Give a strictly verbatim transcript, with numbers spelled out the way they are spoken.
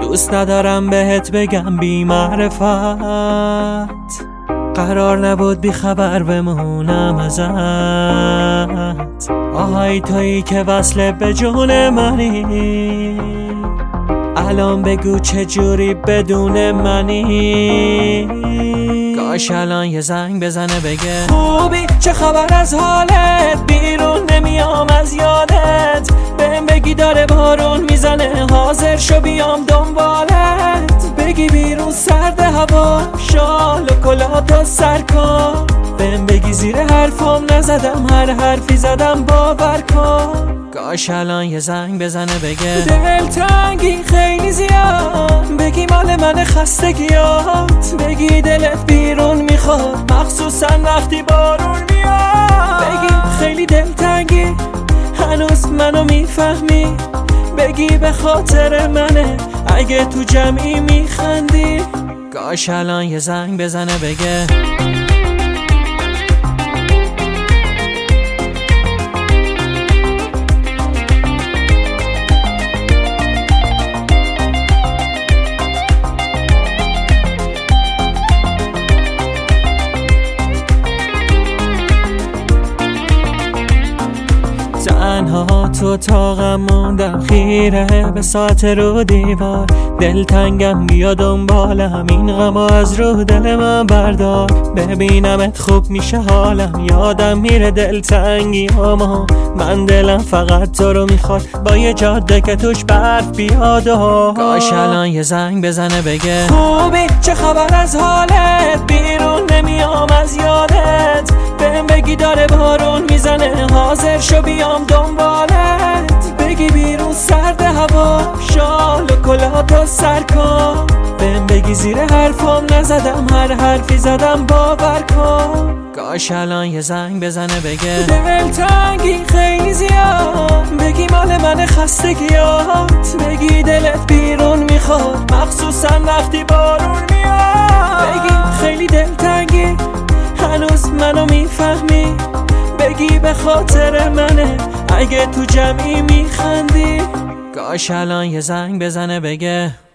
دوست ندارم بهت بگم بی معرفت، قرار نبود بی خبر بمونم ازت. آهای تویی که وصله به جون منی، الان بگو چجوری بدون منی. کاش الان یه زنگ بزنه بگه خوبی، چه خبر از حالت، بیرون نمیام از یادت. بهم بگی داره بارون میزنه، حاضر شو بیام دنبالت. بگی بیرون سرد هوا، شال و کلاتو سر کن. بهم بگی زیر حرفم نزدم، هر حرفی زدم باور کن. کاش الان یه زنگ بزنه بگه دلتنگی خیلی زیاد، بگی مال من خستگیات. بگی دلت بیرون میخواد، مخصوصا وقتی بارون میاد. بگی خیلی دلتنگی، هنوز منو میفهمی. بگی به خاطر منه، اگه تو جمعی میخندی. کاش الان یه زنگ بزنه بگه تنها تو اتاقم موندم، خیره به ساعت رو دیوار. دلتنگم بیا دنبالم، این غمو از رو دل من بردار. ببینمت خوب میشه حالم، یادم میره دلتنگی اما من دلم فقط تو رو میخواد، با یه جاده که توش برف بیاد. و کاش الان یه زنگ بزنه بگه خوبی، چه خبر از حالت، بیرون نمیام از یادت. بهم بگی داره بارون میزنه، حاضر شو بیام دنبالت. بگی بیرون سرد هوا، شال و کلاتو سر کن. بهم بگی زیر حرفم نزدم، هر حرفی زدم باور کن. کاش الان یه زنگ بزنه بگه دلتنگی خیلی زیاد، بگی مال من خستگیات. بگی دلت بیرون میخواد، مخصوصا وقتی بارون میاد. بگی خیلی دلتنگی، هنوز منو میفهمی. بگی به خاطر منه، اگه تو جمعی میخندی. کاش الان یه زنگ بزنه بگه